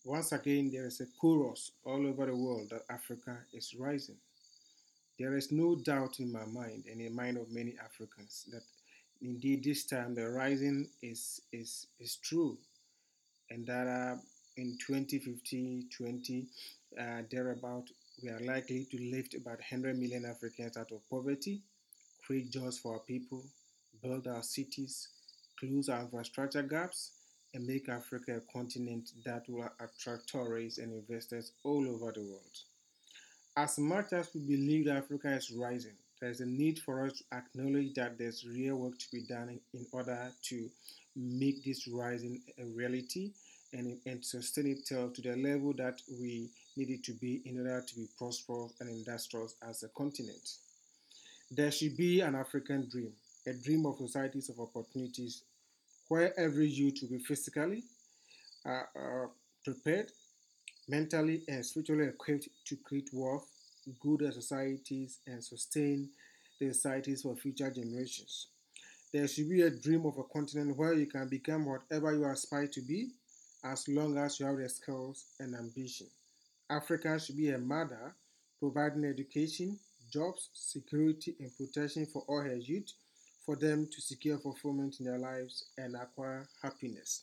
Once again, there is a chorus all over the world that Africa is rising. There is no doubt in my mind and in the mind of many Africans that indeed this time the rising is true, and that in 2050, 20 thereabout, we are likely to lift about 100 million Africans out of poverty, create jobs for our people, build our cities, close our infrastructure gaps, and make Africa a continent that will attract tourists and investors all over the world. As much as we believe that Africa is rising, there is a need for us to acknowledge that there's real work to be done in order to make this rising a reality and sustain itself to the level that we need it to be in order to be prosperous and industrious as a continent. There should be an African dream, a dream of societies of opportunities where every youth will be physically uh, uh, prepared, mentally and spiritually equipped to create wealth, good societies, and sustain the societies for future generations. There should be a dream of a continent where you can become whatever you aspire to be as long as you have the skills and ambition. Africa should be a mother providing education, jobs, security, and protection for all her youth for them to secure fulfillment in their lives and acquire happiness.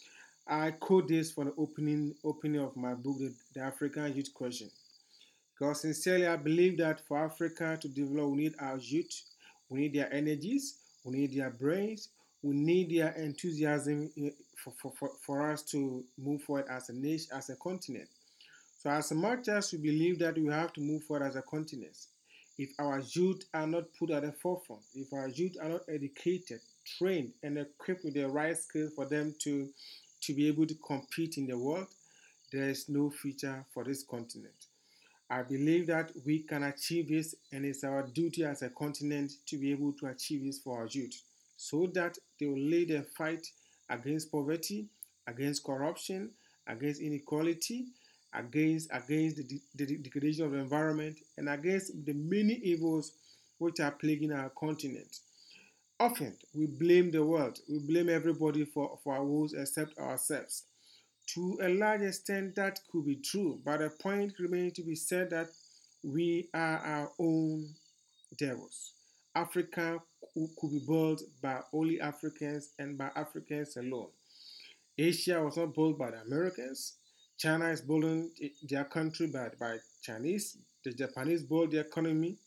I quote this for the opening of my book, the African Youth Question. Because sincerely, I believe that for Africa to develop, we need our youth, we need their energies, we need their brains, we need their enthusiasm for us to move forward as a nation, as a continent. So, as much as we believe that we have to move forward as a continent, if our youth are not put at the forefront, if our youth are not educated, trained, and equipped with the right skills for them to be able to compete in the world, there is no future for this continent. I believe that we can achieve this, and it's our duty as a continent to be able to achieve this for our youth so that they will lead a fight against poverty, against corruption, against inequality, against the degradation of the environment, and against the many evils which are plaguing our continent. Often we blame the world, we blame everybody for our woes except ourselves. To a large extent, that could be true, but the point remains to be said that we are our own devils. Africa could be built by only Africans and by Africans alone. Asia was not built by the Americans. China is building their country by Chinese. The Japanese built the economy.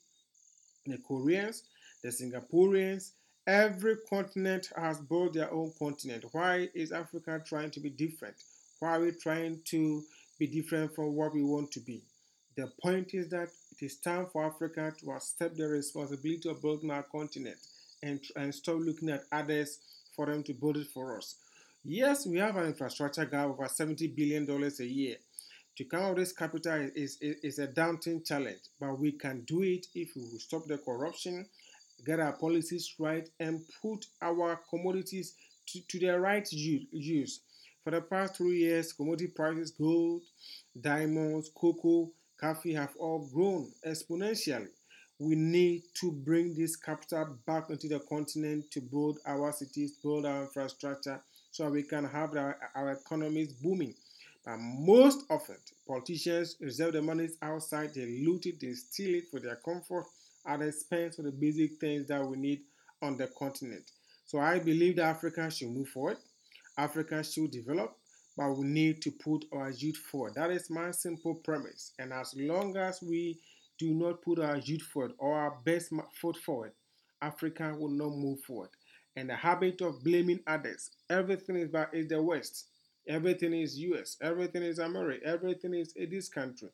The Koreans, the Singaporeans, every continent has built their own continent. Why is Africa trying to be different? Why are we trying to be different from what we want to be? The point is that it is time for Africa to accept the responsibility of building our continent and stop looking at others for them to build it for us. Yes, we have an infrastructure gap of over $70 billion a year. To come out of this capital is a daunting challenge, but we can do it if we will stop the corruption, get our policies right, and put our commodities to their right use. For the past 3 years, commodity prices, gold, diamonds, cocoa, coffee have all grown exponentially. We need to bring this capital back into the continent to build our cities, build our infrastructure, so we can have our economies booming. But most often, politicians reserve the monies outside, they loot it, they steal it for their comfort at the expense of the basic things that we need on the continent. So I believe that Africa should move forward, Africa should develop, but we need to put our youth forward. That is my simple premise. And as long as we do not put our youth forward or our best foot forward, Africa will not move forward. And the habit of blaming others, everything is the West, everything is US, everything is America, everything is in this country.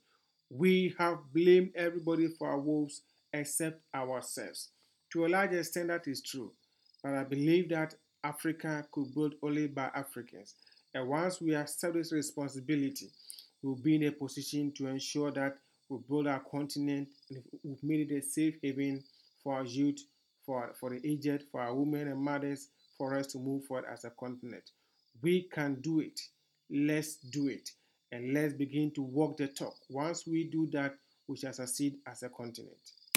We have blamed everybody for our woes except ourselves. To a large extent, that is true. But I believe that Africa could build only by Africans. And once we accept this responsibility, we'll be in a position to ensure that we build our continent and we've made it a safe haven for our youth, for the aged, for our women and mothers, for us to move forward as a continent. We can do it. Let's do it. And let's begin to walk the talk. Once we do that, we shall succeed as a continent.